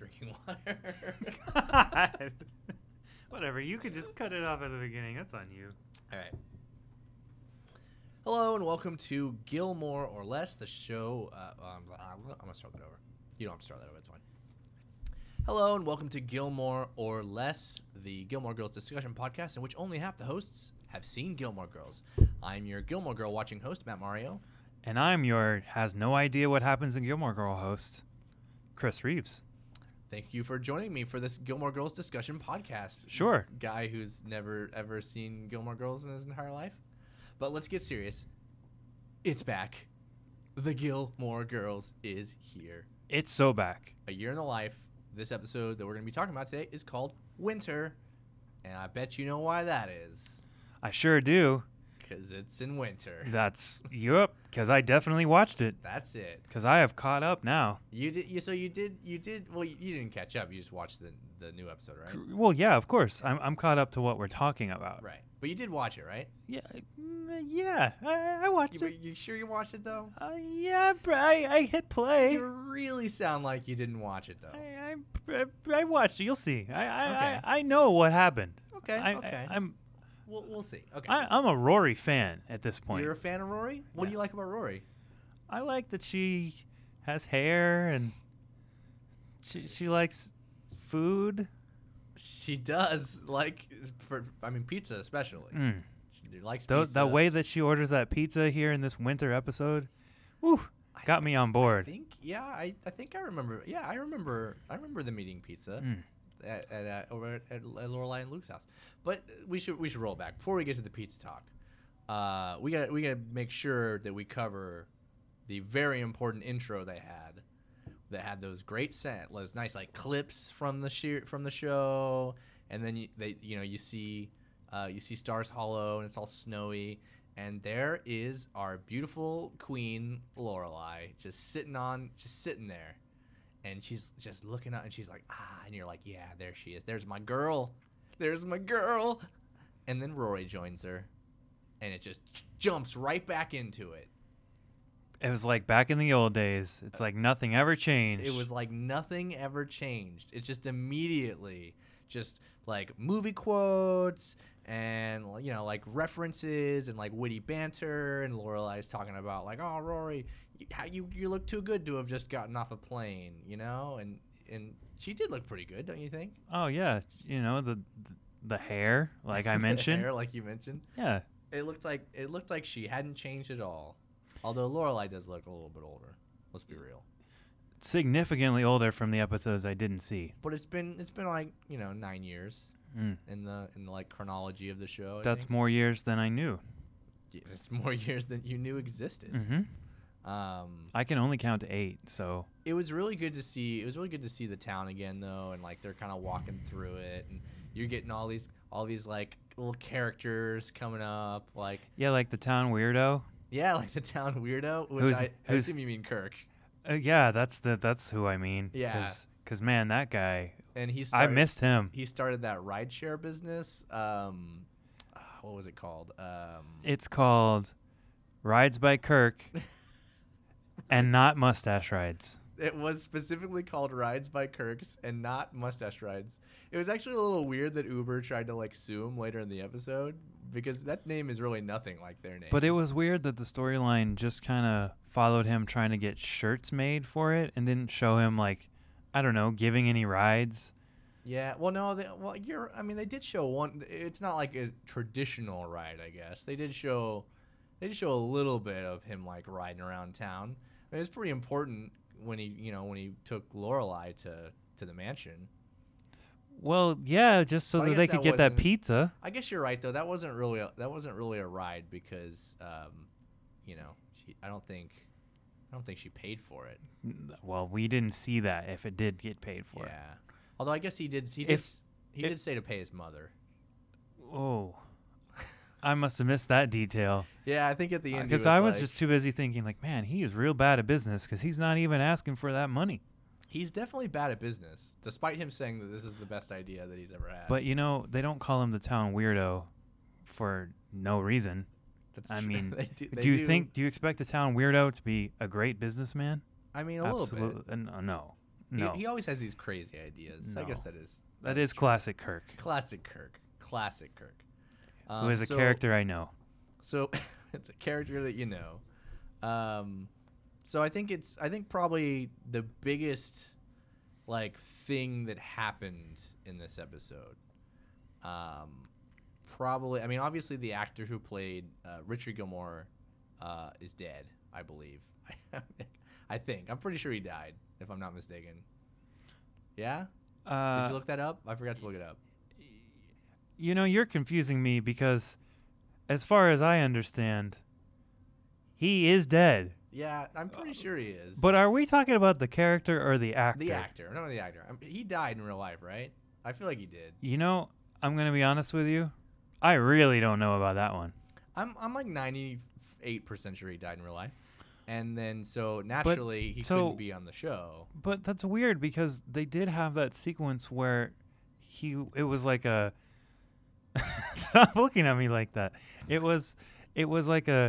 drinking water. God. Whatever. You could just cut it off at the beginning. That's on you. All right. Hello and welcome to Gilmore or Less, the show. I'm going to start that over. You don't have to start that over. It's fine. Hello and welcome to Gilmore or Less, the Gilmore Girls discussion podcast in which only half the hosts have seen Gilmore Girls. I'm your Gilmore Girl watching host, Matt Mario. And I'm your has no idea what happens in Gilmore Girl host, Chris Reeves. Thank you for joining me for this Gilmore Girls discussion podcast. Sure. Guy who's never, ever seen Gilmore Girls in his entire life. But let's get serious. It's back. The Gilmore Girls is here. It's so back. A year in the life. This episode that we're going to be talking about today is called Winter. And I bet you know why that is. I sure do. Because it's in winter. That's, yep, because I definitely watched it. That's it. Because I have caught up now. You did. Well, you didn't catch up. You just watched the new episode, right? Well, yeah, of course. I'm caught up to what we're talking about. Right. But you did watch it, right? Yeah, I watched it. You sure you watched it, though? Yeah, I hit play. You really sound like you didn't watch it, though. I watched it. You'll see. Okay. I know what happened. Okay. We'll see. Okay. I'm a Rory fan at this point. You're a fan of Rory? What do you like about Rory? I like that she has hair and she likes food. She does pizza especially. She likes pizza. The way that she orders that pizza here in this winter episode, got me on board. I think I remember. Yeah, I remember them eating pizza over at Lorelai and Luke's house. But we should roll back before we get to the pizza talk. We gotta make sure that we cover the very important intro they had. That had those great those nice like clips from the show, and then you see Stars Hollow and it's all snowy, and there is our beautiful queen Lorelai just sitting there, and she's just looking up and she's like and you're like, yeah, there she is, there's my girl, and then Rory joins her, and it just jumps right back into it. It was like back in the old days. It's like nothing ever changed. It was like nothing ever changed. It's just immediately just like movie quotes and like references and like witty banter, and Lorelai's talking about like, oh, Rory, you look too good to have just gotten off a plane, and she did look pretty good, don't you think? Oh yeah, the hair, like I mentioned. The hair, like you mentioned. Yeah. It looked like she hadn't changed at all. Although Lorelai does look a little bit older. Let's be real. Significantly older from the episodes I didn't see. But it's been like 9 years in the like chronology of the show. That's more years than I knew. Yeah, it's more years than you knew existed. Mm-hmm. I can only count to 8, so it was really good to see. It was really good to see the town again, though, and like they're kind of walking through it, and you're getting all these like little characters coming up, like like the town weirdo. Yeah, like the town weirdo, which I assume you mean Kirk. Yeah, that's who I mean. Yeah. Because man, that guy, and I missed him. He started that rideshare business. What was it called? It's called Rides by Kirk and not Mustache Rides. It was specifically called Rides by Kirk's and not Mustache Rides. It was actually a little weird that Uber tried to like sue him later in the episode, because that name is really nothing like their name. But it was weird that the storyline just kind of followed him trying to get shirts made for it and didn't show him, like, I don't know, giving any rides. Yeah, well, no, they did show one. It's not like a traditional ride, I guess. They did show a little bit of him like riding around town. It was pretty important when he took Lorelai to the mansion. Well, yeah, just so that they could get that pizza. I guess you're right, though. That wasn't really a ride because, I don't think she paid for it. Well, we didn't see that if it did get paid for. Yeah, although I guess he did say to pay his mother. Oh, I must have missed that detail. Yeah, I think at the end because I was just too busy thinking like, man, he is real bad at business because he's not even asking for that money. He's definitely bad at business, despite him saying that this is the best idea that he's ever had. But, they don't call him the town weirdo for no reason. That's true. mean, do you expect the town weirdo to be a great businessman? I mean, a little bit. No. No. He always has these crazy ideas. I guess No. that is true. classic Kirk, Classic Kirk. Classic Kirk. who is a character I know. So it's a character that you know. So I think probably the biggest like thing that happened in this episode. Probably, I mean, obviously the actor who played Richard Gilmore is dead, I believe. I think. I'm pretty sure he died, if I'm not mistaken. Yeah? Did you look that up? I forgot to look it up. You know, you're confusing me because, as far as I understand, he is dead. Yeah, I'm pretty sure he is. But are we talking about the character or the actor? The actor. No, the actor. He died in real life, right? I feel like he did. You know, I'm going to be honest with you. I really don't know about that one. I'm like 98% sure he died in real life. And then, so naturally, he couldn't be on the show. But that's weird because they did have that sequence where it was like a... Stop looking at me like that. It was like a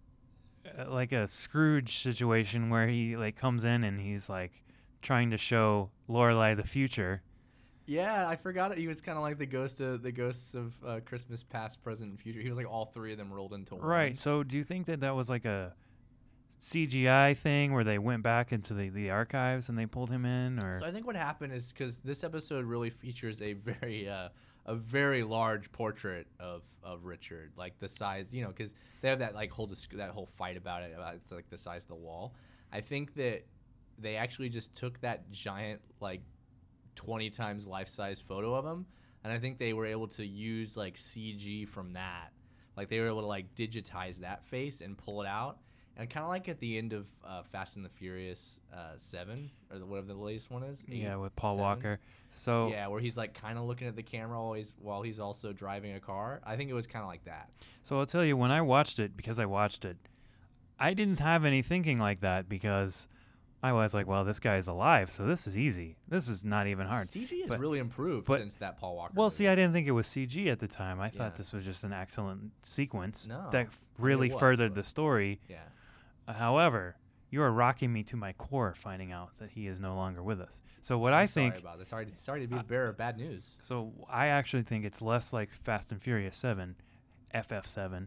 Scrooge situation where he like comes in and he's like trying to show Lorelai the future. Yeah, I forgot it. He was kind of like the ghosts of Christmas past, present, and future. He was like all three of them rolled into one. Right. So do you think that was like a CGI thing where they went back into the archives and they pulled him in? Or so I think what happened is because this episode really features a very large portrait of Richard, like the size, you know, because they have that like that whole fight about it's like the size of the wall. I think that they actually just took that giant like 20 times life-size photo of him, and I think they were able to use like CG from that. Like they were able to like digitize that face and pull it out, and kind of like at the end of Fast and the Furious 7 or whatever the latest one is. 8, yeah, with Paul 7. Walker. So yeah, where he's like kind of looking at the camera while he's also driving a car. I think it was kind of like that. So I'll tell you, when I watched it, I didn't have any thinking like that because I was like, well, this guy's alive, so this is easy. This is not even hard. CG has really improved since that Paul Walker Well, movie. see, I didn't think it was CG at the time. I thought Yeah. this was just an excellent sequence No. that I mean, really it was, furthered but- the story. Yeah. However, you are rocking me to my core finding out that he is no longer with us. So what I think... Sorry about this. Sorry to be the bearer of bad news. So I actually think it's less like Fast and Furious 7, FF7,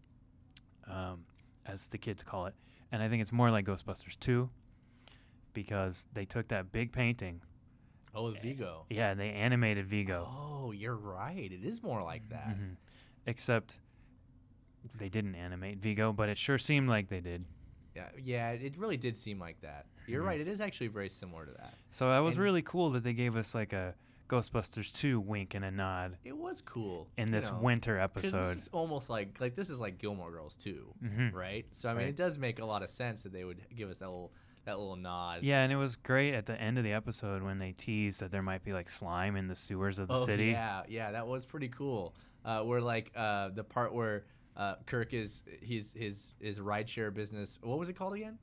as the kids call it. And I think it's more like Ghostbusters 2 because they took that big painting. Oh, Vigo. Yeah, and they animated Vigo. Oh, you're right. It is more like that. Mhm. Except they didn't animate Vigo, but it sure seemed like they did. Yeah, it really did seem like that. You're Mhm. right. It is actually very similar to that. So that was And- really cool that they gave us like a Ghostbusters 2 wink and a nod It was cool in you this know, winter 'cause episode. This is almost like this is like Gilmore Girls too, Mhm. right? So I mean, Right. it does make a lot of sense that they would give us that little nod. Yeah, and it was great at the end of the episode when they teased that there might be like slime in the sewers of the Oh city. yeah, that was pretty cool. Where like the part where Kirk is his rideshare business. What was it called again?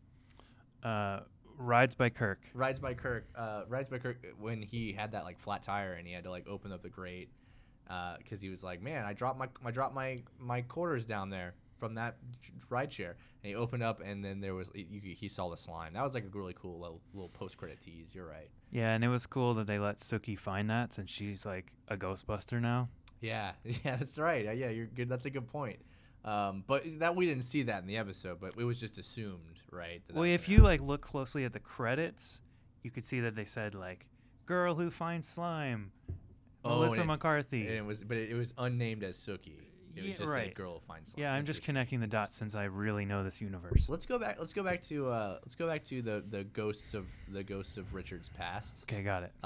Rides by Kirk. Rides by Kirk when he had that like flat tire and he had to like open up the grate because he was like, man, I dropped my quarters down there from that rideshare, and he opened up and then there was he saw the slime. That was like a really cool little post credit tease. You're right. Yeah, and it was cool that they let Suki find that since she's like a Ghostbuster now. Yeah, that's right. Yeah, you're good. That's a good point. But that we didn't see that in the episode, but it was just assumed, right? Well, if you like look closely at the credits, you could see that they said like "girl who finds slime," Melissa McCarthy. And it was unnamed as Suki. It was just right. said girl who finds slime. Yeah, I'm just Interesting. connecting the dots since I really know this universe. Let's go back to the ghosts of Richard's past. Okay, got it.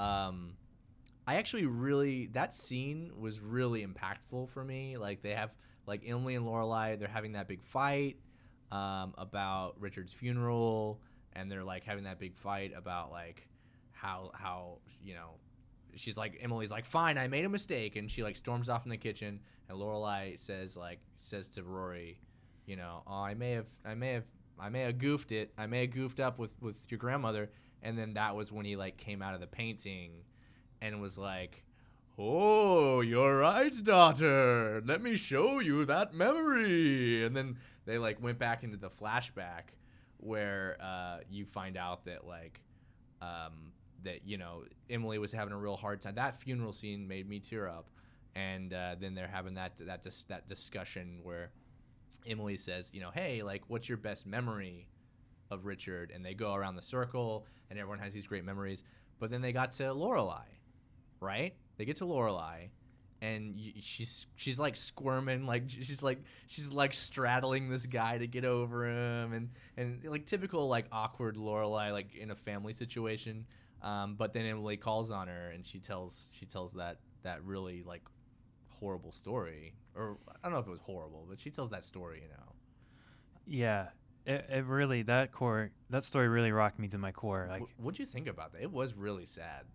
I actually that scene was really impactful for me. Like they have like Emily and Lorelai, they're having that big fight about Richard's funeral, and they're like having that big fight about like how you know she's like Emily's like, fine, I made a mistake, and she like storms off in the kitchen, and Lorelai says to Rory, you know, oh, I may have goofed it. I may have goofed up with your grandmother. And then that was when he like came out of the painting and was like, oh, you're right, daughter. Let me show you that memory. And then they like went back into the flashback where you find out that like that Emily was having a real hard time. That funeral scene made me tear up, and then they're having that discussion where Emily says, hey, like, what's your best memory of Richard? And they go around the circle, and everyone has these great memories. But then they got to Lorelai, right? They get to Lorelai, and she's like squirming, like she's like straddling this guy to get over him, and like typical like awkward Lorelai, like in a family situation. But then Emily calls on her, and she tells that really like horrible story, or I don't know if it was horrible, but she tells that story, Yeah, it really that story really rocked me to my core. Like, what'd you think about that? It was really sad.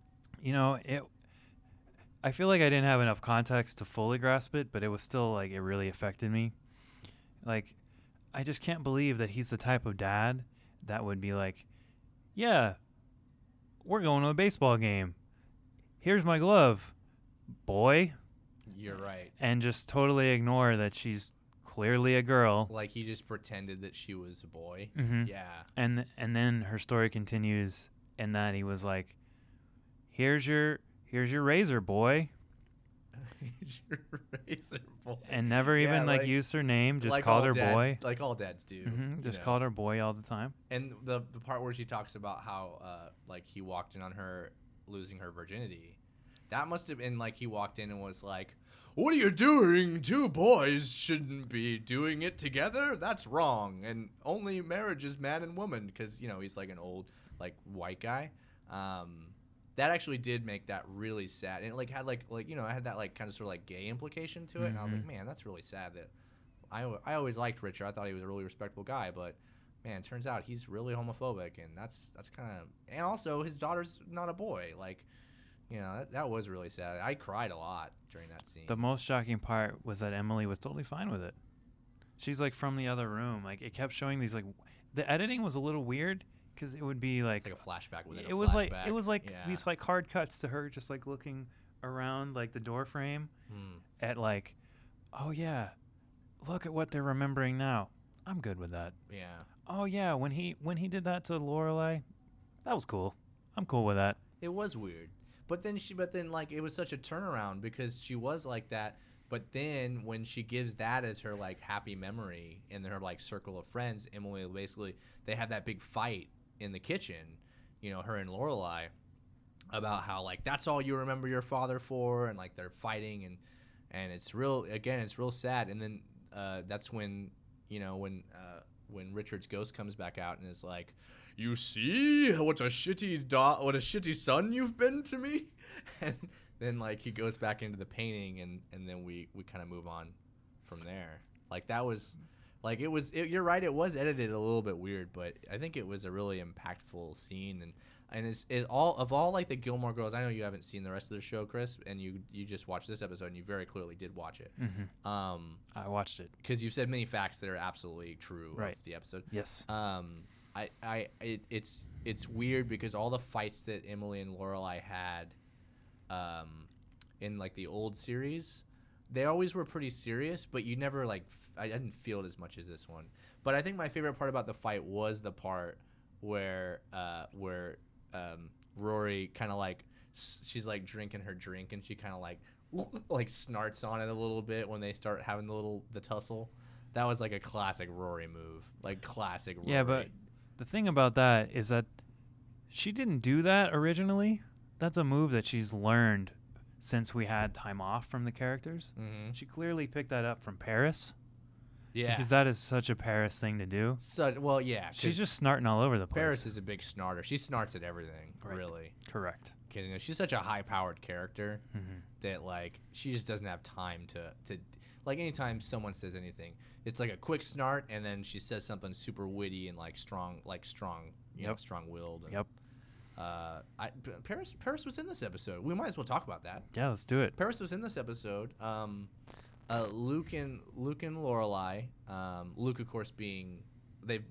I feel like I didn't have enough context to fully grasp it, but it was still like it really affected me. Like, I just can't believe that he's the type of dad that would be like, yeah, we're going to a baseball game. Here's my glove, boy. You're right. And just totally ignore that she's clearly a girl. Like, he just pretended that she was a boy. Mm-hmm. Yeah. And then her story continues in that he was like, here's your razor, boy. Here's your razor, boy. And never even like used her name, just called her boy. Like all dads do. Mm-hmm. Just called her boy all the time. And the part where she talks about how like he walked in on her losing her virginity, that must have been like he walked in and was like, what are you doing? Two boys shouldn't be doing it together. That's wrong. And only marriage is man and woman, because he's like an old like white guy. That actually did make that really sad, and it like had like it had that like kind of sort of like gay implication to it. And I was like, man, that's really sad. That I always liked Richard. I thought he was a really respectable guy, but man, it turns out he's really homophobic, and that's kind of, and also his daughter's not a boy. Like, that was really sad. I cried a lot during that scene. The most shocking part was that Emily was totally fine with it. She's like from the other room. Like, it kept showing these like, the editing was a little weird. Because it would be like, it's like a flashback within a flashback. It was like yeah. These like hard cuts to her just like looking around like the door frame at like, oh yeah, look at what they're remembering now. I'm good with that. Yeah. Oh yeah, when he did that to Lorelai, that was cool. I'm cool with that. It was weird, but then like it was such a turnaround, because she was like that. But then when she gives that as her like happy memory in her like circle of friends, Emily basically, they have that big fight in the kitchen, her and Lorelai, about how like that's all you remember your father for, and like they're fighting, and it's real sad. And then that's when when Richard's ghost comes back out and is like, you see what a shitty son you've been to me. And then like he goes back into the painting, and then we kind of move on from there. Like, that was like, you're right, it was edited a little bit weird, but I think it was a really impactful scene. And it's all like the Gilmore Girls. I know you haven't seen the rest of the show, Chris, and you just watched this episode, and you very clearly did watch it. Mm-hmm. I watched it because you've said many facts that are absolutely true right. of the episode. Yes. It's weird because all the fights that Emily and Lorelai had in like the old series, they always were pretty serious, but you never like I didn't feel it as much as this one. But I think my favorite part about the fight was the part where Rory kind of like she's like drinking her drink, and she kind of like snarts on it a little bit when they start having the tussle. That was like a classic Rory move, like classic Rory. Yeah, but the thing about that is that she didn't do that originally. That's a move that she's learned since we had time off from the characters. Mm-hmm. She clearly picked that up from Paris. Yeah. Because that is such a Paris thing to do. So, well, yeah. She's just snarting all over the place. Paris is a big snarter. She snarts at everything, right. Really. Correct. Because she's such a high-powered character that, like, she just doesn't have time to like, anytime someone says anything, it's like a quick snart, and then she says something super witty and, like, strong, you know, strong-willed. And, yep. Paris was in this episode. We might as well talk about that. Yeah, let's do it. Paris was in this episode. Luke and Lorelai. Luke, of course, being we're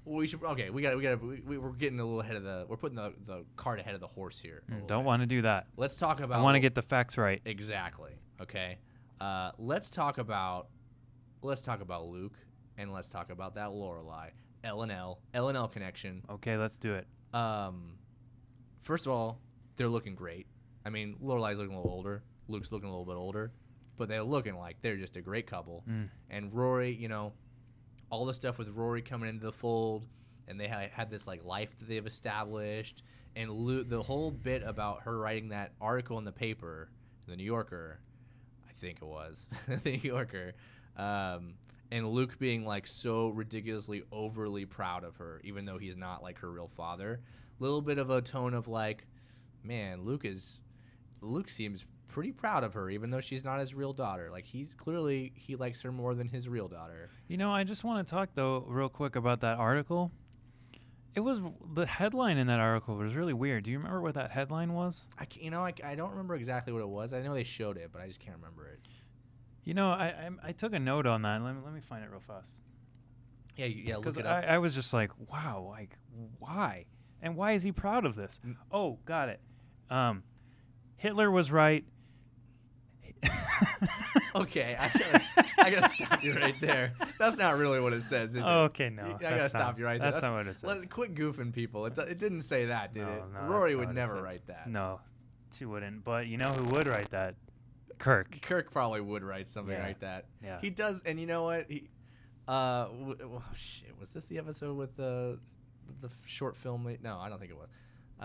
getting a little ahead of we're putting the cart ahead of the horse here. Don't want to do that. Let's talk about. I want to get the facts right. Exactly. Okay. Let's talk about Luke, and let's talk about that Lorelai L&L connection. Okay, let's do it. First of all, they're looking great. I mean, Lorelai's looking a little older. Luke's looking a little bit older. But they're looking like they're just a great couple. And Rory, you know, all the stuff with Rory coming into the fold, and they had this like life that they've established, and the whole bit about her writing that article in the paper, the New Yorker, I think it was, the New Yorker, and Luke being like so ridiculously overly proud of her, even though he's not like her real father. Little bit of a tone of like, man, Luke seems pretty proud of her, even though she's not his real daughter. Like he likes her more than his real daughter. You know, I just want to talk though real quick about that article. It was the headline in that article was really weird. Do you remember what that headline was? I don't remember exactly what it was. I know they showed it, but I just can't remember it. You know, I took a note on that. Let me find it real fast. Yeah. Because look it up. I was just like, wow, like why? And why is he proud of this? Oh, got it. Hitler was right. Okay, I gotta stop you right there. That's not really what it says, is it? Okay, no. I gotta stop you right there. That's not what it says. Quit goofing people. It didn't say that, did it? No, Rory would never write that. No, she wouldn't. But you know who would write that? Kirk. Kirk probably would write something like that. Yeah. He does, and you know what? Shit. Was this the episode with the short film? No, I don't think it was.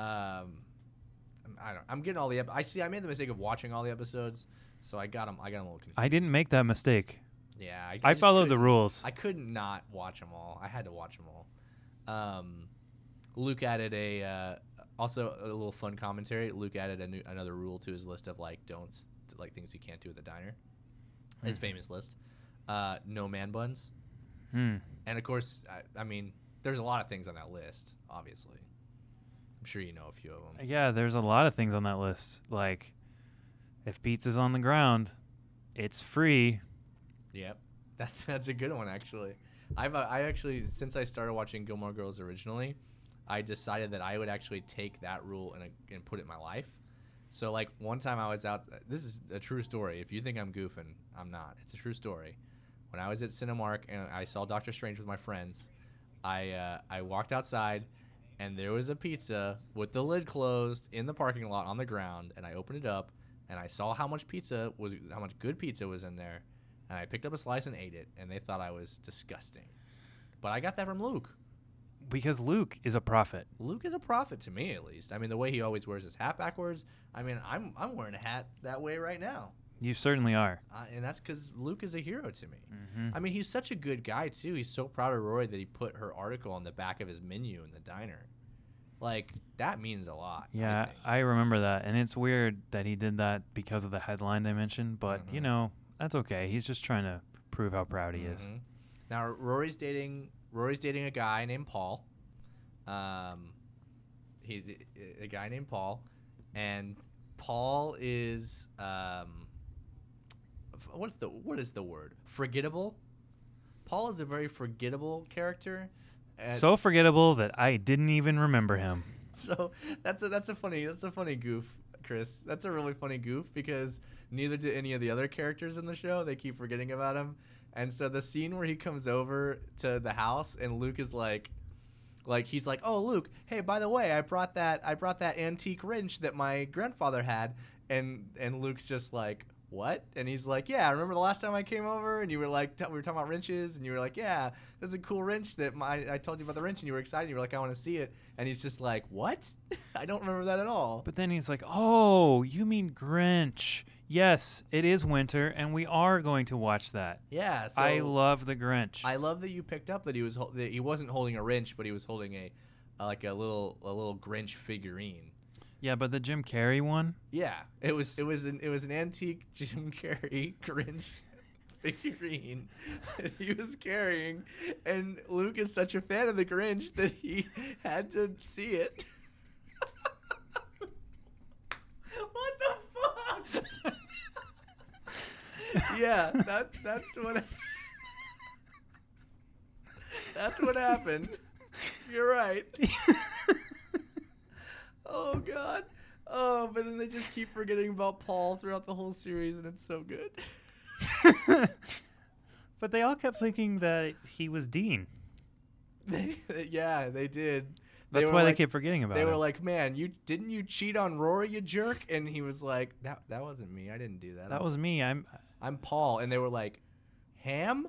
I'm getting all the. I made the mistake of watching all the episodes, so I got them a little confused. I didn't make that mistake. Yeah, I followed the rules. I couldn't not watch them all. I had to watch them all. Luke added also a little fun commentary. Luke added another rule to his list of like don'ts, like things you can't do at the diner. His famous list. No man buns. And of course, I mean, there's a lot of things on that list. Obviously, I'm sure you know a few of them. Yeah, there's a lot of things on that list. Like, if pizza's on the ground, it's free. Yep, that's a good one actually. I actually, since I started watching Gilmore Girls originally, I decided that I would actually take that rule and put it in my life. So like one time I was out. This is a true story. If you think I'm goofing, I'm not. It's a true story. When I was at Cinemark and I saw Doctor Strange with my friends, I walked outside, and there was a pizza with the lid closed in the parking lot on the ground, and I opened it up, and I saw how much good pizza was in there, and I picked up a slice and ate it, and they thought I was disgusting. But I got that from Luke. Because Luke is a prophet. Luke is a prophet to me, at least. I mean, the way he always wears his hat backwards. I mean, I'm wearing a hat that way right now. You certainly are. And that's because Luke is a hero to me. Mm-hmm. I mean, he's such a good guy, too. He's so proud of Rory that he put her article on the back of his menu in the diner. Like, that means a lot. Yeah, I remember that. And it's weird that he did that because of the headline I mentioned. But, you know, that's okay. He's just trying to prove how proud he is. Now, Rory's dating a guy named Paul. He's a guy named Paul. And Paul is... what is the word? Forgettable? Paul is a very forgettable character. So forgettable that I didn't even remember him. So that's a funny goof, Chris. That's a really funny goof because neither do any of the other characters in the show. They keep forgetting about him. And so the scene where he comes over to the house and Luke is like he's like, "Oh, Luke, hey, by the way, I brought that antique wrench that my grandfather had." And Luke's just like, "What?" And he's like, "Yeah, remember the last time I came over and you were like, we were talking about wrenches and you were like, yeah, that's a cool wrench that I told you about the wrench and you were excited. You were like, I want to see it." And he's just like, "What? I don't remember that at all." But then he's like, "Oh, you mean Grinch. Yes, it is winter and we are going to watch that." Yeah. So I love the Grinch. I love that you picked up that he wasn't holding a wrench, but he was holding a little Grinch figurine. Yeah, but the Jim Carrey one? Yeah, it was an antique Jim Carrey Grinch figurine that he was carrying, and Luke is such a fan of the Grinch that he had to see it. What the fuck? Yeah, that's what happened. You're right. Oh, God. Oh, but then they just keep forgetting about Paul throughout the whole series, and it's so good. But they all kept thinking that he was Dean. Yeah, they did. That's were why they like- keep forgetting about They it. were like, "Man, you didn't you cheat on Rory, you jerk?" And he was like, "That wasn't me. I didn't do that. that was me. I'm Paul." And they were like, "Ham?"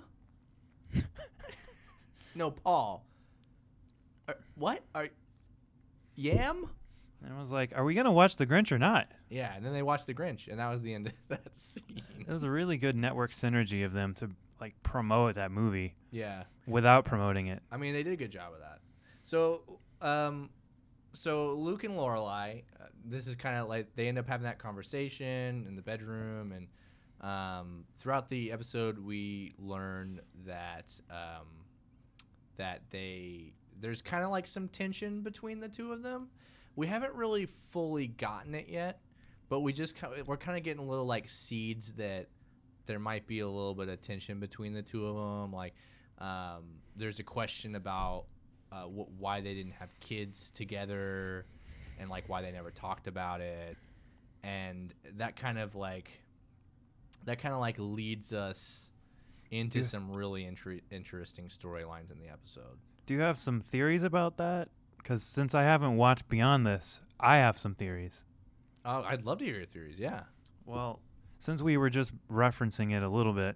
No, Paul. What? Yam? And I was like, are we gonna watch The Grinch or not? Yeah, and then they watched The Grinch, and that was the end of that scene. It was a really good network synergy of them to like promote that movie Yeah. without promoting it. I mean, they did a good job of that. So, so Luke and Lorelai, this is kind of like they end up having that conversation in the bedroom, and throughout the episode, we learn that there's kind of like some tension between the two of them. We haven't really fully gotten it yet, but we're kind of getting little like seeds that there might be a little bit of tension between the two of them. Like, there's a question about why they didn't have kids together, and like why they never talked about it, and that kind of like leads us into some really interesting storylines in the episode. Do you have some theories about that? Because since I haven't watched beyond this, I have some theories. Oh, I'd love to hear your theories. Yeah. Well, since we were just referencing it a little bit,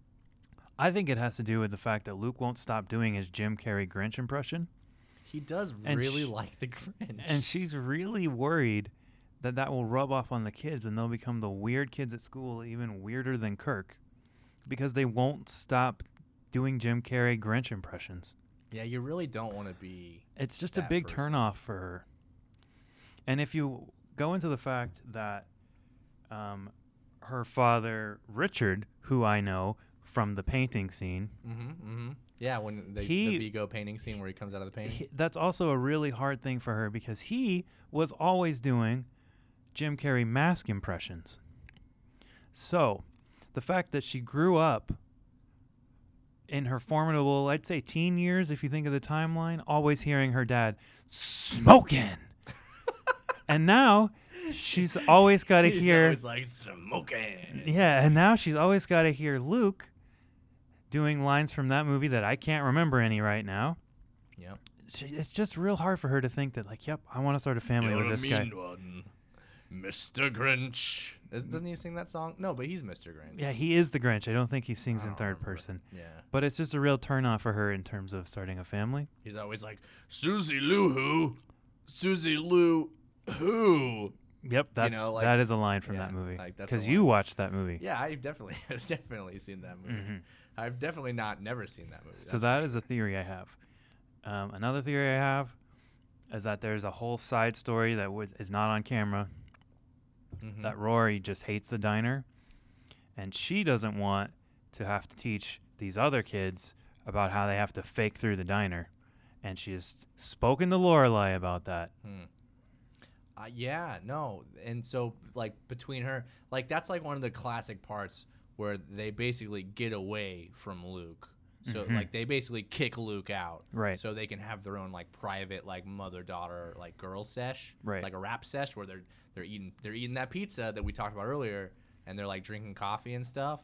I think it has to do with the fact that Luke won't stop doing his Jim Carrey Grinch impression. He does And really like the Grinch. And she's really worried that will rub off on the kids and they'll become the weird kids at school, even weirder than Kirk, because they won't stop doing Jim Carrey Grinch impressions. Yeah, you really don't want to be. It's just a that big person. turnoff for her. And if you go into the fact that her father, Richard, who I know from the painting scene, Yeah, when the Vigo painting scene where he comes out of the painting. that's also a really hard thing for her because he was always doing Jim Carrey mask impressions. So the fact that she grew up in her formidable, I'd say teen years, if you think of the timeline, always hearing her dad smoking. And now she's always got to hear. Always like smoking. Yeah, and now she's always got to hear Luke doing lines from that movie that I can't remember any right now. Yep. It's just real hard for her to think that, like, yep, I want to start a family with this guy. One, Mr. Grinch. Doesn't he sing that song? No, but he's Mr. Grinch. Yeah, he is the Grinch. I don't think he sings in third remember. person. Yeah. But it's just a real turnoff for her in terms of starting a family. He's always like, Susie Lou who? Susie Lou who? Yep, that's that is a line from yeah, that movie. like, that's a Because you line. watched that movie. Yeah, I've definitely seen that movie. I've definitely never seen that movie. So that is a theory I have. Another theory I have is that there's a whole side story that is not on camera. That Rory just hates the diner, and she doesn't want to have to teach these other kids about how they have to fake through the diner, and she's spoken to Lorelai about that. Yeah, no, and so like between her, like that's like one of the classic parts where they basically get away from Luke. So like they basically kick Luke out, Right. So they can have their own like private like mother-daughter like girl sesh, Right. Like a rap sesh where they're eating that pizza that we talked about earlier, and they're like drinking coffee and stuff.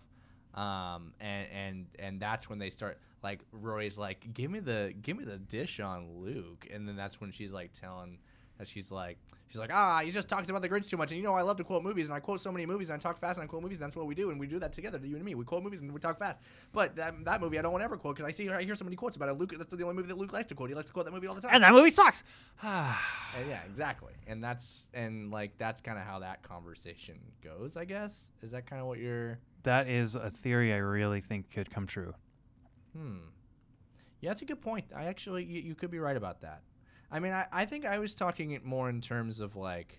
And that's when they start like Rory's like give me the dish on Luke, and then that's when she's like telling. She's like, he just talks about the Grinch too much, and I love to quote movies, and I quote so many movies, and I talk fast, and I quote movies, and that's what we do, and we do that together, you and me. We quote movies and we talk fast. But that movie I don't want to ever quote because I hear so many quotes about it. Luke, that's the only movie that Luke likes to quote. He likes to quote that movie all the time. And that movie sucks. And yeah, exactly. And that's kind of how that conversation goes, I guess. Is that kind of what you're? That is a theory I really think could come true. Yeah, that's a good point. I actually, you could be right about that. I mean, I think I was talking more in terms of like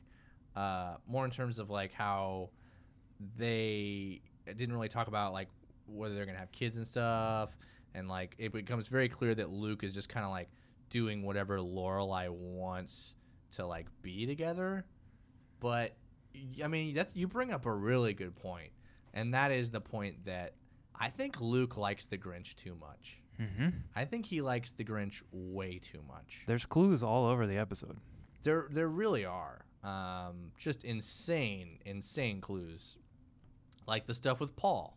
how they didn't really talk about like whether they're gonna have kids and stuff, and like it becomes very clear that Luke is just kind of like doing whatever Lorelai wants to like be together. But I mean, you bring up a really good point, and that is the point that I think Luke likes the Grinch too much. I think he likes the Grinch way too much. There's clues all over the episode. There really are. Just insane clues. Like the stuff with Paul.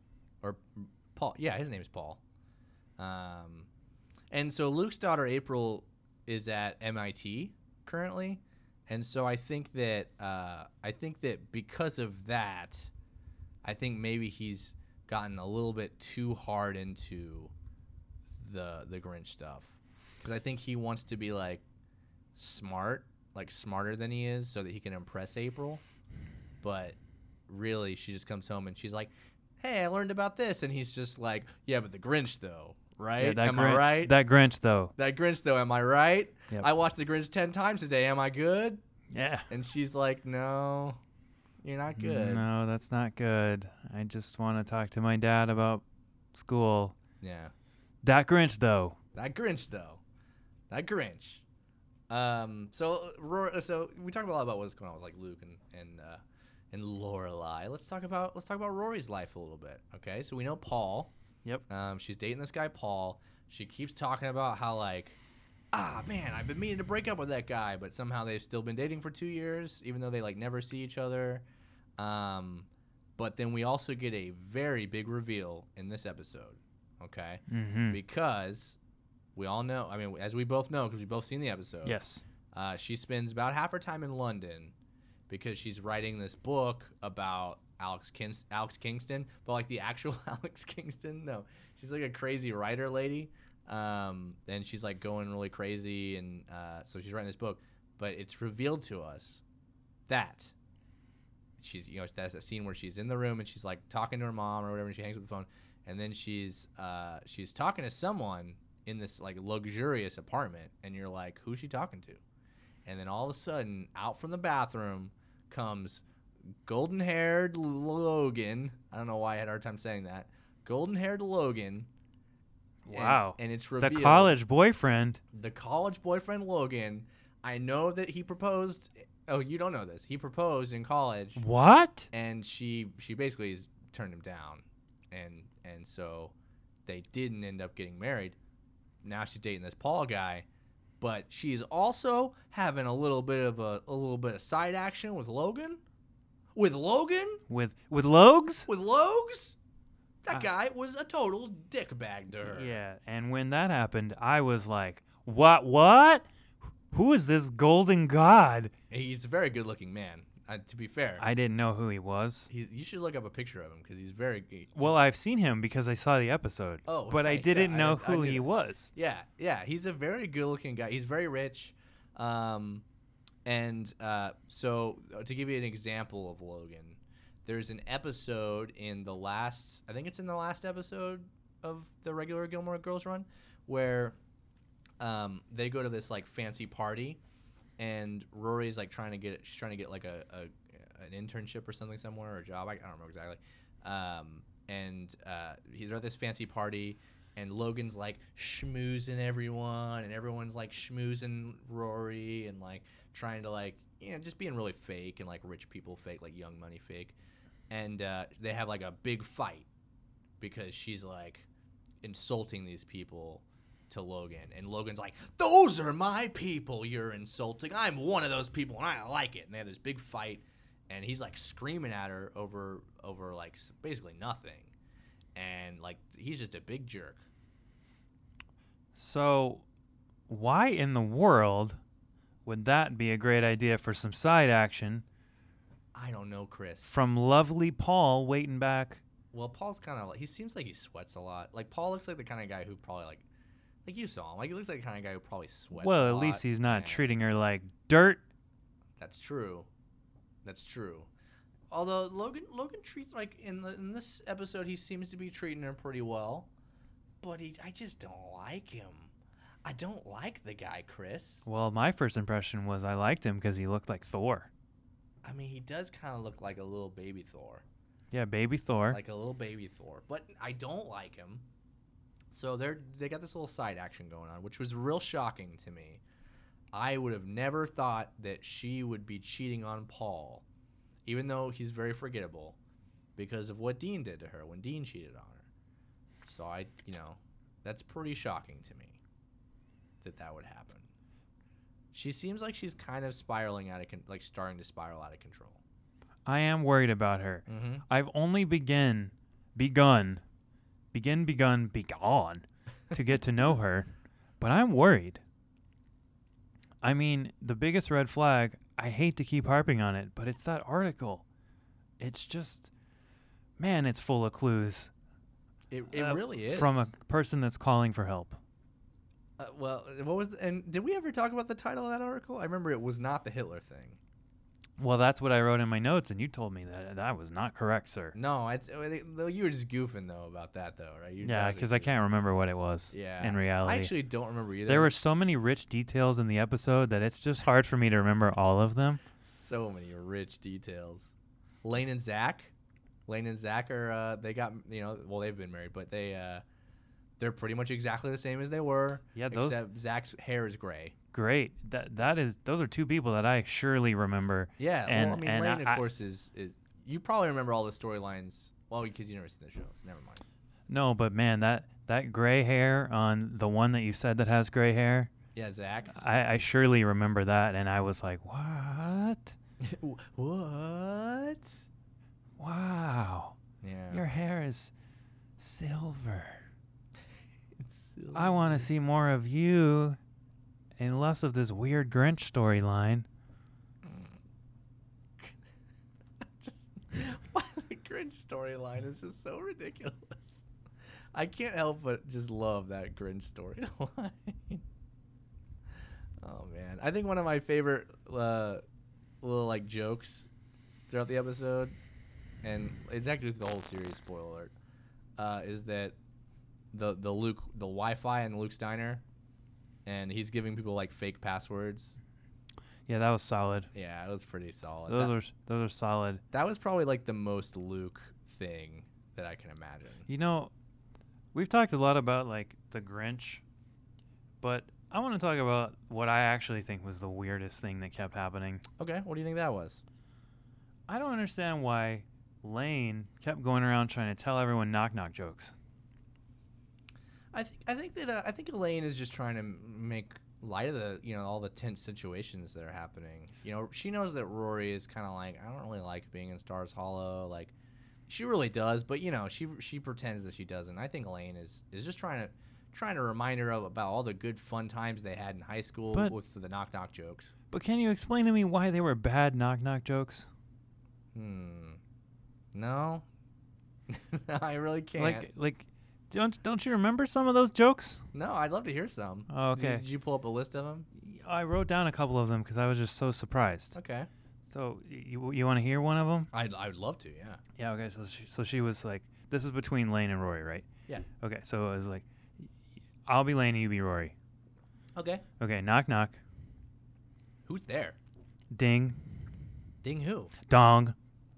Yeah, his name is Paul. And so Luke's daughter April is at MIT currently, and so I think that because of that, I think maybe he's gotten a little bit too hard into the Grinch stuff, because I think he wants to be like smart, like smarter than he is, so that he can impress April. But really, she just comes home and she's like, "Hey, I learned about this," and he's just like, "Yeah, but the Grinch though, right? Yeah, Am I right? That Grinch though. That Grinch though, am I right? Yep. I watched the Grinch 10 times a day. Am I good?" Yeah. And she's like, "No, you're not good." No, that's not good. I just want to talk to my dad about school. Yeah. That Grinch though. That Grinch though. That Grinch. So we talked a lot about what's going on with like Luke and Lorelai. Let's talk about Rory's life a little bit. Okay, so we know Paul. Yep. She's dating this guy Paul. She keeps talking about how like, man, I've been meaning to break up with that guy, but somehow they've still been dating for 2 years, even though they like never see each other. But then we also get a very big reveal in this episode. Okay, because we all know. I mean, as we both know, because we both seen the episode. Yes. She spends about half her time in London because she's writing this book about Alex Kingston, but like the actual Alex Kingston. No, she's like a crazy writer lady, and she's like going really crazy, and so she's writing this book. But it's revealed to us that she's, that's that scene where she's in the room and she's like talking to her mom or whatever, and she hangs up the phone, and then she's talking to someone in this like luxurious apartment, and you're like, who's she talking to? And then all of a sudden, out from the bathroom comes golden-haired Logan. I don't know why I had a hard time saying that. Golden-haired Logan. Wow. And it's revealed. The college boyfriend. The college boyfriend Logan. I know that he proposed. Oh, you don't know this. He proposed in college. What? And she basically turned him down. And so they didn't end up getting married. Now she's dating this Paul guy. But she's also having a little bit of side action with Logan. With Logan? With Logs? With Logs? That guy was a total dickbag to her. Yeah, and when that happened, I was like, what? Who is this golden god? He's a very good-looking man, to be fair. I didn't know who he was. You should look up a picture of him because he's very... Well, I've seen him because I saw the episode. Oh, but I didn't know who he was. Yeah, he's a very good-looking guy. He's very rich. So to give you an example of Logan, there's an episode in the last... I think it's in the last episode of the regular Gilmore Girls run where they go to this like fancy party, and Rory's like trying to get like an internship or something somewhere, or a job. I don't remember exactly. They're at this fancy party, and Logan's like schmoozing everyone, and everyone's like schmoozing Rory, and like trying to like, just being really fake, and like rich people fake, like Young Money fake. And they have like a big fight because she's like insulting these people to Logan, and Logan's like, "Those are my people you're insulting. I'm one of those people and I like it." And they have this big fight, and he's like screaming at her over like basically nothing, and like he's just a big jerk. So why in the world would that be a great idea for some side action? I don't know, Chris. From lovely Paul waiting back. Well, Paul's kind of like, he seems like he sweats a lot. Like Paul looks like the kind of guy who probably like you saw him. Like he looks like the kind of guy who probably sweats. Well, a at lot. least he's not treating her like dirt. That's true. Although Logan treats, like in this episode, he seems to be treating her pretty well, but I just don't like him. I don't like the guy, Chris. Well, my first impression was I liked him because he looked like Thor. I mean, he does kind of look like a little baby Thor. Yeah, baby Thor. Like a little baby Thor, but I don't like him. So they got this little side action going on, which was real shocking to me. I would have never thought that she would be cheating on Paul, even though he's very forgettable, because of what Dean did to her when Dean cheated on her. So that's pretty shocking to me that would happen. She seems like she's kind of spiraling starting to spiral out of control. I am worried about her. Mm-hmm. I've only begun to get to know her, but I'm worried. I mean, the biggest red flag, I hate to keep harping on it, but it's that article. It's just, man, it's full of clues. It really is. From a person that's calling for help. Well, what was and did we ever talk about the title of that article? I remember it was not the Hitler thing. Well, that's what I wrote in my notes, and you told me that was not correct, sir. No, you were just goofing though about that though, right? Yeah, because I can't remember what it was. Yeah. In reality, I actually don't remember either. there were so many rich details in the episode that it's just hard for me to remember all of them. So many rich details. Lane and Zach are they got well they've been married, but they're pretty much exactly the same as they were. Yeah, except Zach's hair is gray. Great. Those are two people that I surely remember. Yeah, and, well, I mean, Lane, of course, is you probably remember all the storylines. Well, because you never seen the show, so never mind. No, but man, that gray hair on the one that you said that has gray hair. Yeah, Zach. I surely remember that, and I was like, what? What? Wow. Yeah. Your hair is silver. It's silver. I want to see more of you and less of this weird Grinch storyline. Why the Grinch storyline is just so ridiculous. I can't help but just love that Grinch storyline. Oh man, I think one of my favorite little like jokes throughout the episode, and it's actually the whole series. Spoiler alert, is that the Wi-Fi in Luke's diner, and he's giving people like fake passwords. Yeah, that was solid. Yeah, it was pretty solid. Those are solid. That was probably like the most Luke thing that I can imagine. You know, we've talked a lot about like the Grinch, but I want to talk about what I actually think was the weirdest thing that kept happening. Okay, what do you think that was? I don't understand why Lane kept going around trying to tell everyone knock-knock jokes. I think Elaine is just trying to make light of the all the tense situations that are happening. She knows that Rory is kind of like, I don't really like being in Stars Hollow. Like, she really does, but she pretends that she doesn't. I think Elaine is just trying to remind her about all the good fun times they had in high school with the knock knock jokes. But can you explain to me why they were bad knock-knock jokes? No. I really can't. Like don't you remember some of those jokes? No, I'd love to hear some. Oh, okay. Did you pull up a list of them? I wrote down a couple of them because I was just so surprised. Okay. So you want to hear one of them? I would love to, yeah. Yeah, okay. So she was like, this is between Lane and Rory, right? Yeah. Okay, so it was like, I'll be Lane and you be Rory. Okay. Okay, knock knock. Who's there? Ding. Ding who? Dong.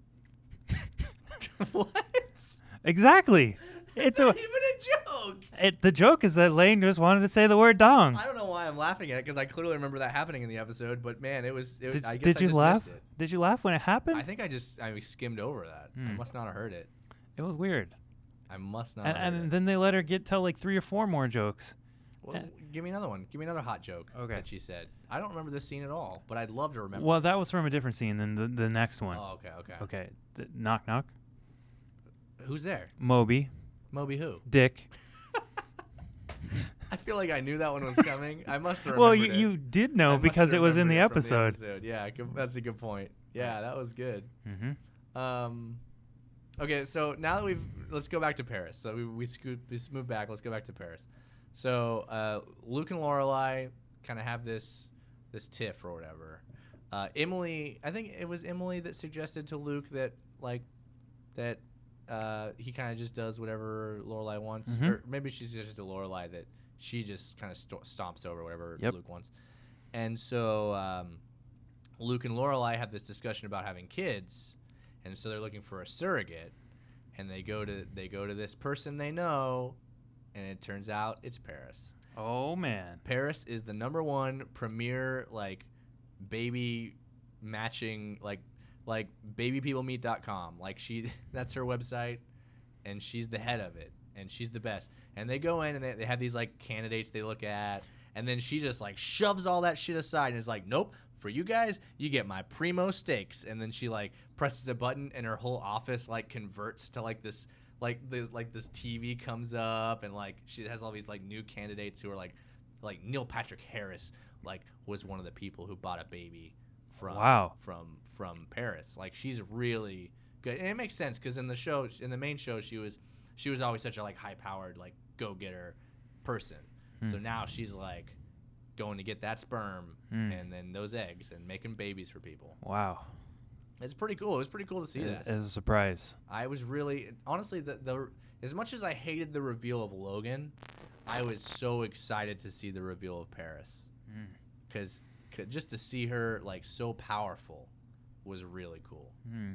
What? Exactly. It's not even a joke. The joke is that Lane just wanted to say the word dong. I don't know why I'm laughing at it because I clearly remember that happening in the episode. But man, I guess did you just laugh? missed it. Did you laugh when it happened? I think I skimmed over that. I must not have heard it. It was weird. I must not. And then they let her tell like 3 or 4 more jokes. Well, give me another one. Give me another hot joke that she said. I don't remember this scene at all, but I'd love to remember. Well, that was from a different scene than the next one. Oh, okay. Okay. Knock knock. Who's there? Moby. Moby who? Dick. I feel like I knew that one was coming. I must have remembered Well, it. you did know because it was in the episode. Yeah, that's a good point. Yeah, that was good. Mm-hmm. Okay, so now that let's go back to Paris. So we moved back. Let's go back to Paris. So Luke and Lorelai kind of have this tiff or whatever. Emily, I think it was Emily that suggested to Luke that he kind of just does whatever Lorelai wants, or maybe she suggested to Lorelai that she just kind of stomps over whatever Luke wants. And so Luke and Lorelai have this discussion about having kids, and so they're looking for a surrogate, and they go to this person they know, and it turns out it's Paris. Oh man, Paris is the #1 premier like baby matching like babypeoplemeet.com. Like that's her website, and she's the head of it, and she's the best. And they go in and they have these like candidates they look at, and then she just like shoves all that shit aside and is like, nope, for you guys, you get my primo steaks. And then she like presses a button and her whole office like converts to like this this TV comes up, and like she has all these like new candidates who are like Neil Patrick Harris, like was one of the people who bought a baby from Wow. from Paris. Like she's really good, and it makes sense because in the main show, she was always such a like high powered like go getter person. So now she's like going to get that sperm and then those eggs and making babies for people. Wow. It's pretty cool. It was pretty cool to see that. As a surprise. I was really honestly the as much as I hated the reveal of Logan, I was so excited to see the reveal of Paris because just to see her like so powerful was really cool.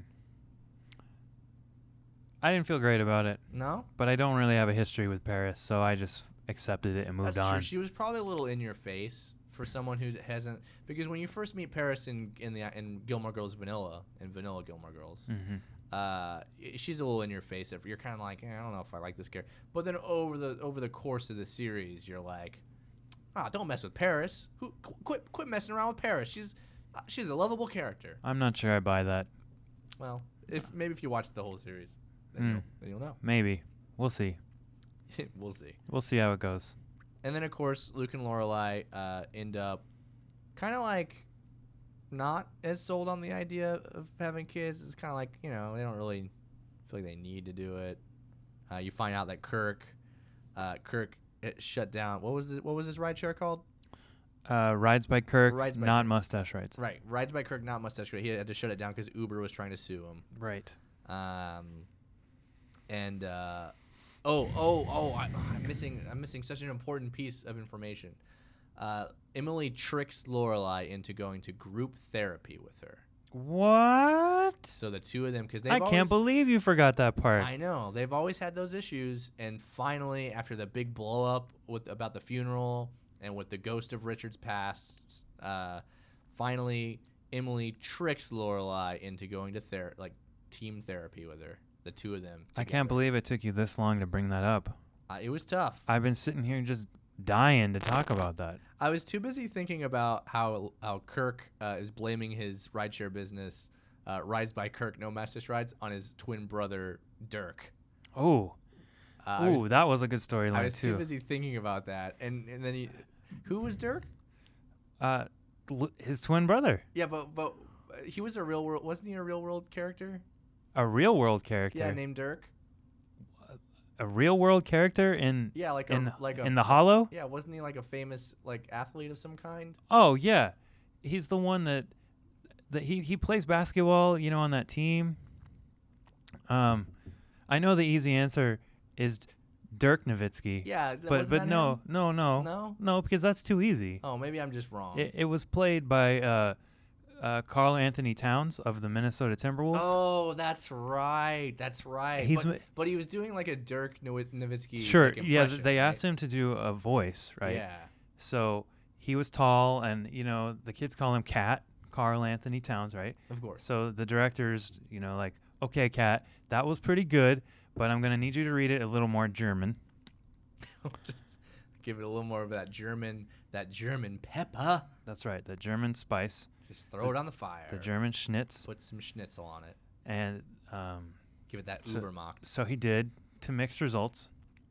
I didn't feel great about it, No, but I don't really have a history with Paris, so I just accepted it and moved that's on. true. She was probably a little in your face for someone who hasn't, because when you first meet Paris in Gilmore Girls Vanilla Gilmore Girls, she's a little in your face. If you're kind of like, I don't know if I like this character, but then over the course of the series, you're like, don't mess with Paris. Quit messing around with Paris. She's a lovable character. I'm not sure I buy that. Well, if you watch the whole series, then you'll know. Maybe. We'll see. We'll see. We'll see how it goes. And then of course Luke and Lorelai end up kind of like not as sold on the idea of having kids. It's kind of like, they don't really feel like they need to do it. You find out that Kirk shut down. What was his rideshare called? Rides by Kirk, Rides by not Kirk. Mustache Rides. Right, Rides by Kirk, not Mustache Rides. He had to shut it down because Uber was trying to sue him. Right. I'm missing such an important piece of information. Emily tricks Lorelai into going to group therapy with her. What? So the two of them, because I can't believe you forgot that part. I know they've always had those issues, and finally, after the big blow up about the funeral and with the ghost of Richard's past, finally Emily tricks Lorelai into going to team therapy with her. The two of them together. I can't believe it took you this long to bring that up. It was tough. I've been sitting here just dying to talk about that. I was too busy thinking about how Kirk is blaming his rideshare business, Rides by Kirk, no Mustache Rides, on his twin brother Dirk. Oh, that was a good storyline too. I was too busy thinking about that, and then who was Dirk? His twin brother. Yeah, but he was wasn't he a real world character? A real world character. Yeah, named Dirk. A real world character in the Hollow. Yeah, wasn't he like a famous athlete of some kind? Oh yeah, he's the one that he plays basketball. On that team. I know the easy answer is Dirk Nowitzki. Yeah, but no, because that's too easy. Oh, maybe I'm just wrong. It was played by Karl Anthony Towns of the Minnesota Timberwolves. Oh, that's right. But he was doing like a Dirk Nowitzki. Sure. Impression, they asked him to do a voice, right? Yeah. So he was tall, and the kids call him Cat, Karl Anthony Towns, right? Of course. So the director's, like, okay, Cat, that was pretty good, but I'm gonna need you to read it a little more German. Just give it a little more of that German pepper. That's right, the German spice. Just throw it on the fire. The German schnitz. Put some schnitzel on it. And give it that Ubermacht. So he did, to mixed results.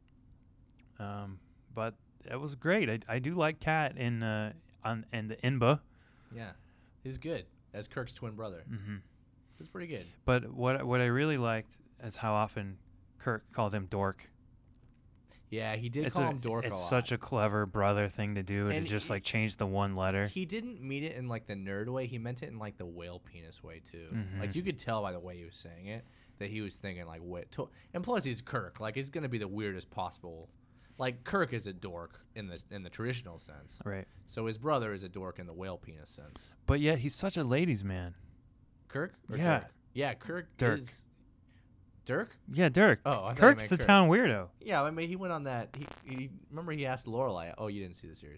But it was great. I do like Cat in the Inba. Yeah, he was good as Kirk's twin brother. Mm-hmm. It was pretty good. But what I really liked is how often Kirk called him Dork. Yeah, he did call him Dork a lot. It's such a clever brother thing to do, and to just change the one letter. He didn't mean it in the nerd way. He meant it in the whale penis way too. Mm-hmm. You could tell by the way he was saying it that he was thinking and plus he's Kirk. He's gonna be the weirdest possible. Kirk is a dork in the traditional sense. Right. So his brother is a dork in the whale penis sense. But yet he's such a ladies' man. Kirk? Or yeah. Dirk? Yeah, Kirk Dirk. is... Dirk? Yeah, Dirk. Oh, I Kirk's a town weirdo. Yeah, he went on that. He remember he asked Lorelai. Oh, you didn't see the series.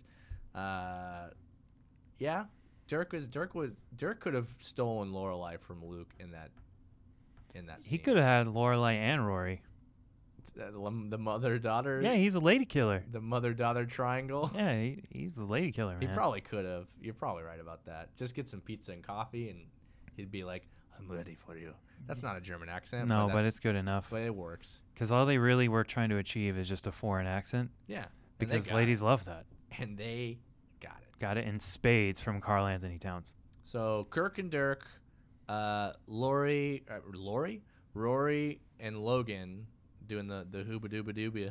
Yeah, Dirk could have stolen Lorelai from Luke in that scene. He could have had Lorelai and Rory. The mother-daughter. Yeah, he's a lady killer. The mother-daughter triangle. Yeah, he's the lady killer, man. He probably could have. You're probably right about that. Just get some pizza and coffee, and he'd be like, "I'm ready for you." That's not a German accent. No, but it's good enough. But it works. Because all they really were trying to achieve is just a foreign accent. Yeah. Because ladies love that. And they got it. Got it in spades from Carl Anthony Towns. So Kirk and Dirk, Rory, and Logan doing the hooba dooba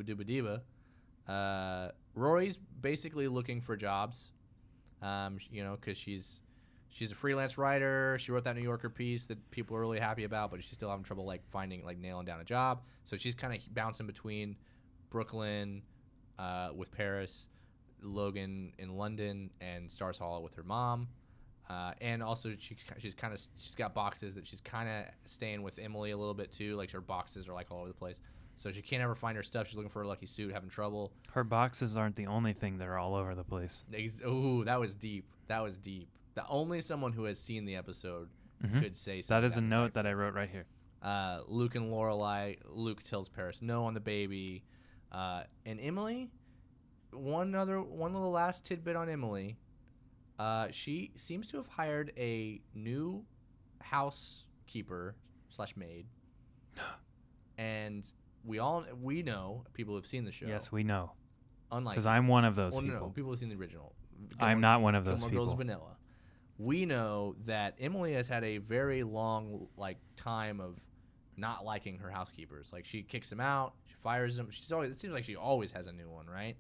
diba. Rory's basically looking for jobs, because she's a freelance writer. She wrote that New Yorker piece that people are really happy about, but she's still having trouble nailing down a job. So she's kind of bouncing between Brooklyn with Paris, Logan in London, and Stars Hollow with her mom. And also she's got boxes that she's kind of staying with Emily a little bit too. Like her boxes are all over the place. So she can't ever find her stuff. She's looking for her lucky suit, having trouble. Her boxes aren't the only thing that are all over the place. Ooh, that was deep. That only someone who has seen the episode could say something. That is a note that I wrote right here. Luke and Lorelai. Luke tells Paris no on the baby. And Emily, one little last tidbit on Emily. She seems to have hired a new housekeeper / maid. And we know, people who've seen the show. Yes, we know. Unlike, because I'm one of those people. No, people who've seen the original. I'm not one of those Gilmore people. Girls Vanilla. We know that Emily has had a very long time of not liking her housekeepers. Like, she kicks them out, she fires them. It seems like she always has a new one, right?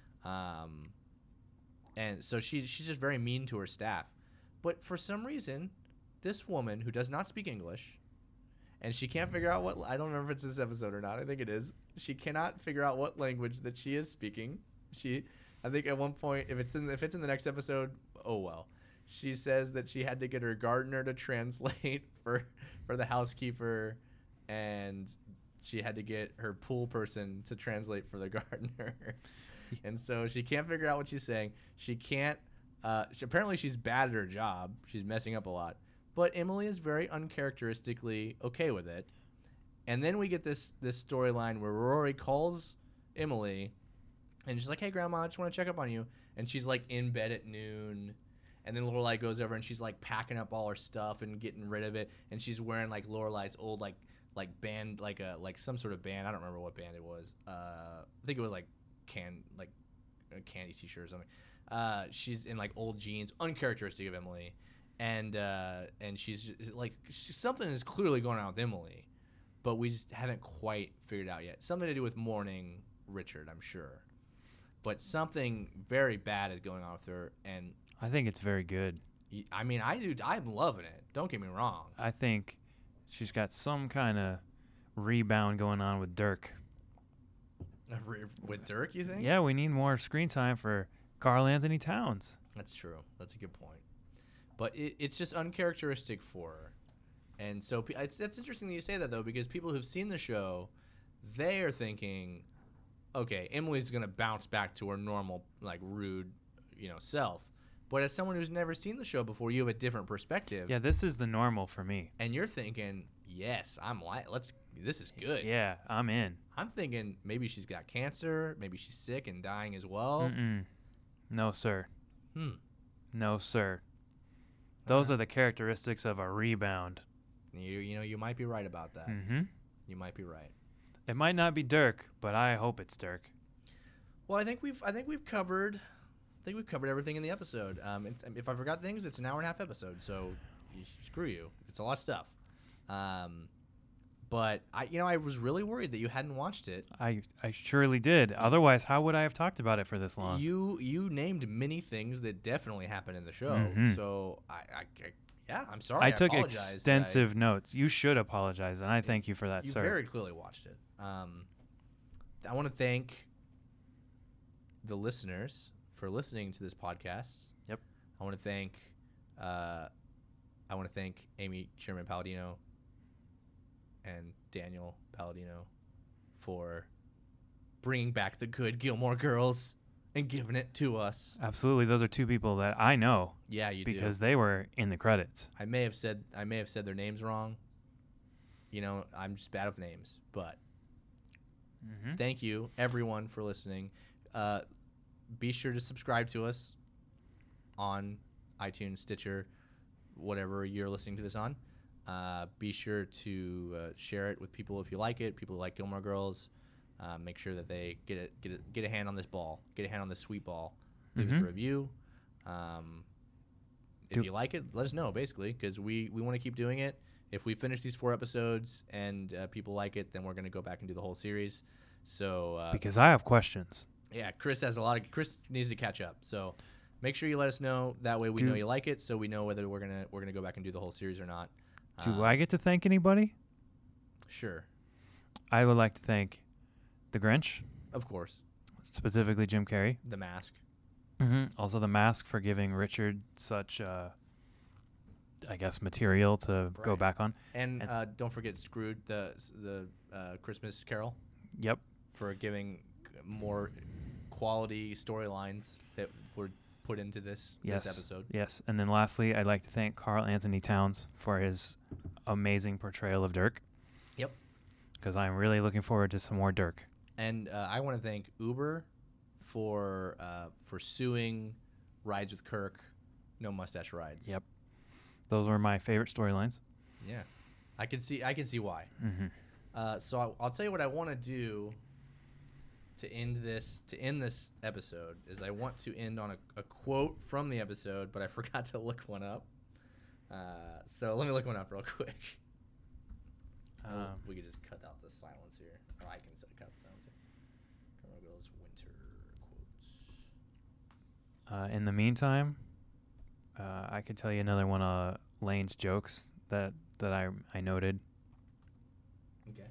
And so she's just very mean to her staff. But for some reason, this woman who does not speak English, and she can't figure out I don't remember if it's this episode or not. I think it is. She cannot figure out what language that she is speaking. I think at one point, if it's in the next episode, oh well. She says that she had to get her gardener to translate for the housekeeper, and she had to get her pool person to translate for the gardener. And so she can't figure out what she's saying. She can't. Apparently, she's bad at her job. She's messing up a lot. But Emily is very uncharacteristically okay with it. And then we get this storyline where Rory calls Emily, and she's like, "Hey, Grandma, I just want to check up on you." And she's in bed at noon. And then Lorelai goes over and she's packing up all her stuff and getting rid of it. And she's wearing Lorelai's old band, some sort of band. I don't remember what band it was. I think it was a Candy t-shirt or something. She's in old jeans, uncharacteristic of Emily. And she's just, something is clearly going on with Emily, but we just haven't quite figured it out yet. Something to do with mourning Richard, I'm sure. But something very bad is going on with her, and I think it's very good. I mean, I'm loving it. Don't get me wrong. I think she's got some kind of rebound going on with Dirk. With Dirk, you think? Yeah, we need more screen time for Carl Anthony Towns. That's true. That's a good point. But it's just uncharacteristic for her. And so it's interesting that you say that, though, because people who've seen the show, they are thinking, okay, Emily's going to bounce back to her normal, rude, self. But as someone who's never seen the show before, you have a different perspective. Yeah, this is the normal for me. And you're thinking, yes, this is good. Yeah, I'm in. I'm thinking maybe she's got cancer, maybe she's sick and dying as well. No, sir. No, sir. Those are the characteristics of a rebound. You might be right about that. Mm-hmm. You might be right. It might not be Dirk, but I hope it's Dirk. Well, I think we've covered everything in the episode. If I forgot things, it's an hour and a half episode, so screw you. It's a lot of stuff. But I was really worried that you hadn't watched it. I surely did. Otherwise, how would I have talked about it for this long? You named many things that definitely happened in the show. Mm-hmm. So I'm sorry. I took extensive notes. You should apologize, and I thank you for that, sir. You very clearly watched it. I want to thank the listeners for listening to this podcast. Yep. I want to thank Amy Sherman Palladino and Daniel Palladino for bringing back the good Gilmore Girls and giving it to us. Absolutely. Those are two people that I know. Yeah, you do. Because they were in the credits. I may have said their names wrong. I'm just bad with names, but thank you everyone for listening. Be sure to subscribe to us on iTunes, Stitcher, whatever you're listening to this on. Be sure to share it with people if you like it. People who like Gilmore Girls. Make sure that they get a hand on this ball. Get a hand on this sweet ball. Leave us a review. If you like it, let us know, basically, because we want to keep doing it. If we finish these 4 episodes and people like it, then we're going to go back and do the whole series. So because I have questions. Yeah, Chris needs to catch up. So make sure you let us know. That way we know you like it, so we know whether we're gonna go back and do the whole series or not. Do I get to thank anybody? Sure. I would like to thank The Grinch. Of course. Specifically Jim Carrey. The Mask. Mm-hmm. Also The Mask for giving Richard such, I guess, material to go back on. And don't forget Scrooge, the Christmas Carol. Yep. For giving more quality storylines that were put into this episode. Yes. And then lastly, I'd like to thank Carl Anthony Towns for his amazing portrayal of Dirk. Yep. Because I'm really looking forward to some more Dirk. And I want to thank Uber for suing Rides with Kirk, No Mustache Rides. Yep. Those were my favorite storylines. Yeah. I can see why. Mm-hmm. So I'll tell you what I want to do to end this episode is I want to end on a quote from the episode, but I forgot to look one up. So let me look one up real quick. We could just cut out the silence here. Or I can cut the silence here. Cargo's winter quotes. In the meantime, I could tell you another one of Lane's jokes that I noted. Okay.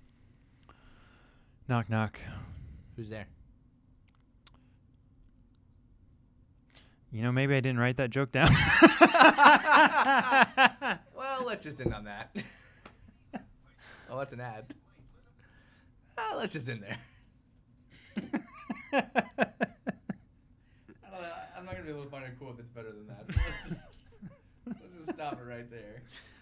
Knock, knock. Who's there? You know, maybe I didn't write that joke down. Well, let's just end on that. Oh, that's an ad. Let's just end there. I'm not going to be able to find a quote that's better than that. So let's just stop it right there.